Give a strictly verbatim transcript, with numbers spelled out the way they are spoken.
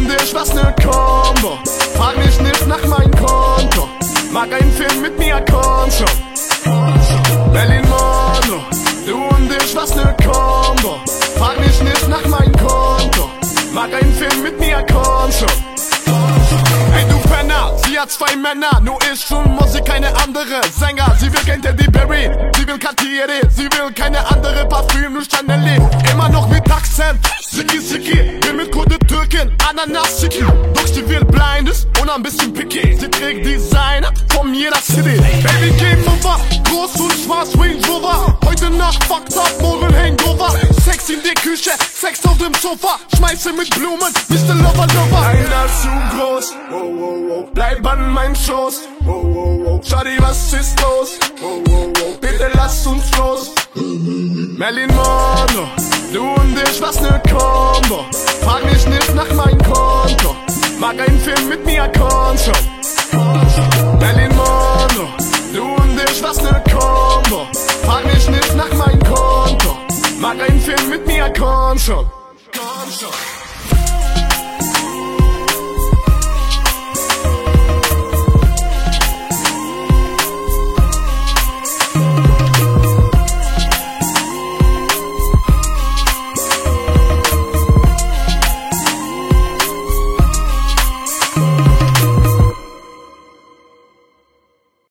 und ich, was ne Kombo. Frag mich nicht nach meinem Konto. Mag einen Film mit mir, komm schon. Marilyn Monroe, du und ich, was ne Kombo. Frag mich nicht nach meinem Konto. Mag einen Film mit mir, komm schon. Ey du Penner, sie hat zwei Männer, nur ich und Musik, keine andere Sänger. Sie will kein Teddy Berry, sie will Cartier, sie will keine andere Parfüm, nur Chanel. Immer noch mit Akzent, Siki Siki, will mit Kurde Türkin, Ananas Siki. Doch sie will Blindes und ein bisschen picky. Sie trägt Designer von jeder City. Baby Game Over, groß und schwarz Range Rover. Heute Nacht fucked up, morgen Hangover. Sex in der Küche, Sex auf dem Sofa. Schmeiße mit Blumen, Mister Lover Lover. Einer zu groß, wow, wow, wow. Bleib an meinem Schoß, wow, wow, wow. Schadi, was ist los? Wow, wow, wow. Bitte lass uns los. Marilyn Monroe, du und ich, was ne Kombo. Frag mich nicht nach meinem Konto. Mag einen Film mit mir, komm schon. Marilyn Monroe, du und ich, was ne Kombo. Frag mich nicht nach meinem Konto. Mag einen Film mit mir, komm schon. Komm schon.